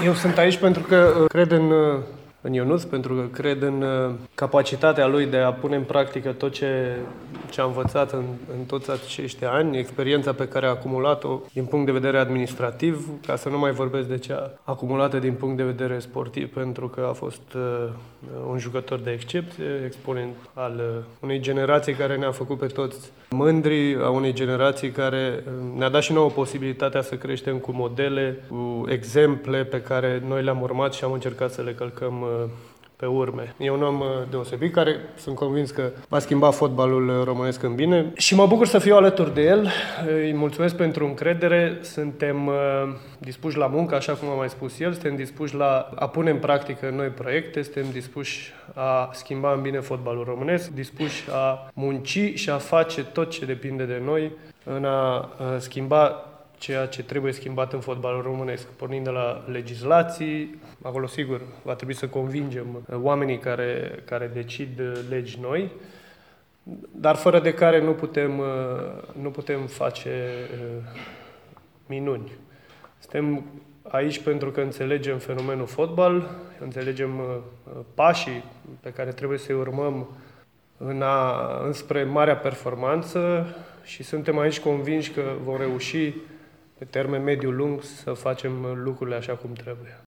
Eu sunt aici pentru că cred în Ionuț, pentru că cred în capacitatea lui de a pune în practică tot ce a învățat în toți acești ani, experiența pe care a acumulat-o din punct de vedere administrativ, ca să nu mai vorbesc de cea acumulată din punct de vedere sportiv, pentru că a fost un jucător de excepție, exponent al unei generații care ne-a făcut pe toți mândri, a unei generații care ne-a dat și nouă posibilitatea să creștem cu modele, cu exemple pe care noi le-am urmat și am încercat să le călcăm pe urme. E un om deosebit care sunt convins că va schimba fotbalul românesc în bine și mă bucur să fiu alături de el. Îi mulțumesc pentru încredere. Suntem dispuși la muncă, așa cum a mai spus el, suntem dispuși la a pune în practică noi proiecte, suntem dispuși a schimba în bine fotbalul românesc, dispuși a munci și a face tot ce depinde de noi în a schimba ceea ce trebuie schimbat în fotbalul românesc, pornind de la legislații. Acolo, sigur, va trebui să convingem oamenii care decid legi noi, dar fără de care nu putem face minuni. Suntem aici pentru că înțelegem fenomenul fotbal, înțelegem pașii pe care trebuie să-i urmăm înspre marea performanță și suntem aici convinși că vom reuși pe termen mediu-lung să facem lucrurile așa cum trebuie.